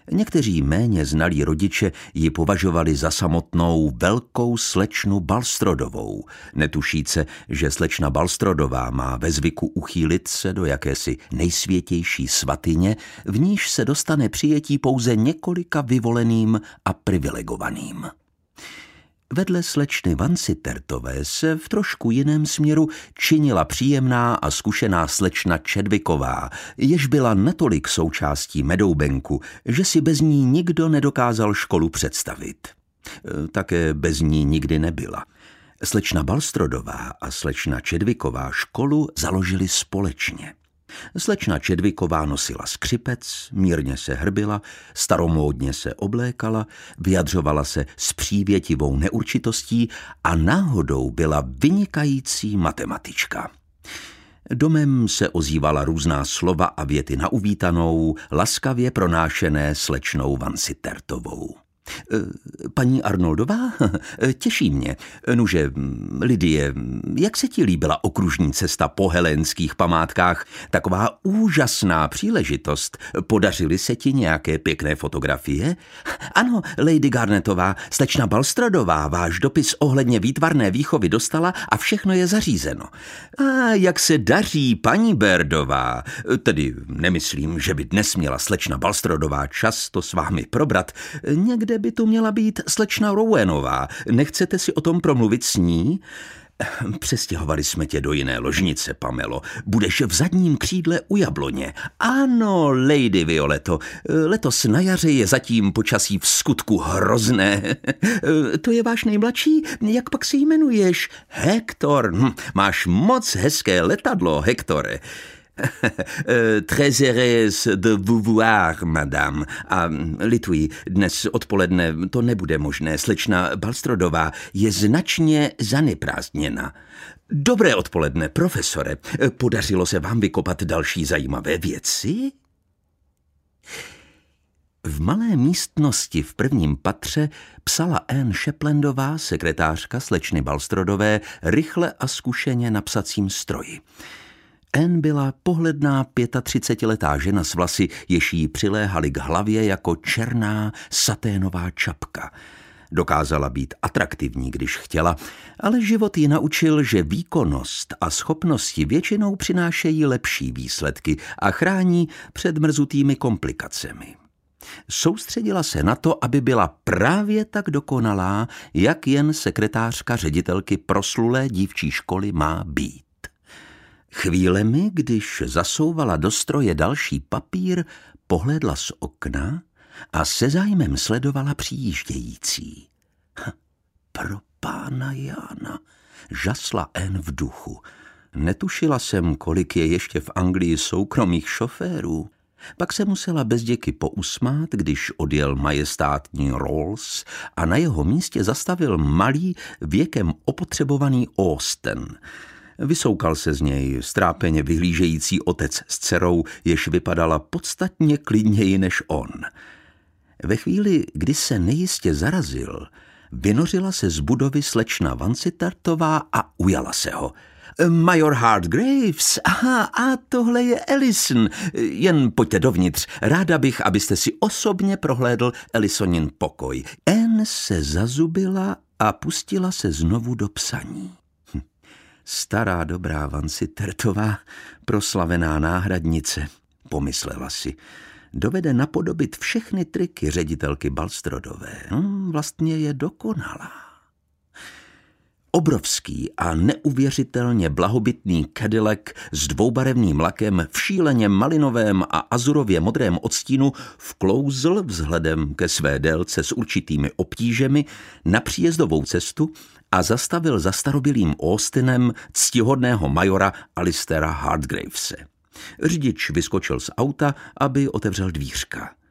Někteří méně znalí rodiče ji považovali za samotnou velkou slečnu Balstrodovou, netušíce, že slečna Balstrodová má ve zvyku uchýlit se do jakési nejsvětější svatyně, v níž se dostane přijetí pouze několika vyvoleným a privilegovaným. Vedle slečny Vansittärtové se v trošku jiném směru činila příjemná a zkušená slečna Chadwicková, jež byla natolik součástí Meadowbanku, že si bez ní nikdo nedokázal školu představit. Také bez ní nikdy nebyla. Slečna Balstrodová a slečna Chadwicková školu založili společně. Slečna Chadwicková nosila skřipec, mírně se hrbila, staromódně se oblékala, vyjadřovala se s přívětivou neurčitostí a náhodou byla vynikající matematička. Domem se ozývala různá slova a věty na uvítanou, laskavě pronášené slečnou Vansittärtovou. Paní Arnoldová? Těší mě. Nuže, Lidie, jak se ti líbila okružní cesta po helénských památkách? Taková úžasná příležitost. Podařily se ti nějaké pěkné fotografie? Ano, Lady Garnetová, slečna Balstrodová váš dopis ohledně výtvarné výchovy dostala a všechno je zařízeno. A jak se daří, paní Bairdová? Tedy nemyslím, že by dnes měla slečna Balstrodová čas to s vámi probrat. Někde by tu měla být slečna Rowenová. Nechcete si o tom promluvit s ní? Přestěhovali jsme tě do jiné ložnice, Pamelo. Budeš v zadním křídle u jabloně. Ano, Lady Violeto, letos na jaře je zatím počasí v skutku hrozné. To je váš nejmladší? Jak pak se jmenuješ? Hector. Máš moc hezké letadlo, Hektore. Très heureuse de vous voir, madame. A lituji, dnes odpoledne to nebude možné. Slečna Balstrodová je značně zaneprázdněna. Dobré odpoledne, profesore. Podařilo se vám vykopat další zajímavé věci? V malé místnosti v prvním patře psala Anne Shaplandová, sekretářka slečny Balstrodové, rychle a zkušeně na psacím stroji. Anne byla pohledná 35letá žena s vlasy, jež jí přiléhaly k hlavě jako černá saténová čapka. Dokázala být atraktivní, když chtěla, ale život ji naučil, že výkonnost a schopnosti většinou přinášejí lepší výsledky a chrání před mrzutými komplikacemi. Soustředila se na to, aby byla právě tak dokonalá, jak jen sekretářka ředitelky proslulé dívčí školy má být. Chvílemi, když zasouvala do stroje další papír, pohlédla z okna a se zájmem sledovala přijíždějící. Pro pána Jána, žasla Anne v duchu. Netušila jsem, kolik je ještě v Anglii soukromých šoférů. Pak se musela bezděky pousmát, když odjel majestátní Rolls a na jeho místě zastavil malý, věkem opotřebovaný Austen. Vysoukal se z něj strápeně vyhlížející otec s dcerou, jež vypadala podstatně klidněji než on. Ve chvíli, kdy se nejistě zarazil, vynořila se z budovy slečna Vansittärtová a ujala se ho. Major Hardgraves, aha, a tohle je Ellison. Jen pojďte dovnitř, ráda bych, abyste si osobně prohlédl Ellisonin pokoj. Anne se zazubila a pustila se znovu do psaní. Stará dobrá Vansittärtová, proslavená náhradnice, pomyslela si, dovede napodobit všechny triky ředitelky Balstrodové. Vlastně je dokonalá. Obrovský a neuvěřitelně blahobytný Cadillac s dvoubarevným lakem v šíleně malinovém a azurově modrém odstínu vklouzl vzhledem ke své délce s určitými obtížemi na příjezdovou cestu a zastavil za starobylým Austinem ctihodného majora Alistera Hardgravese. Řidič vyskočil z auta, aby otevřel dvířka.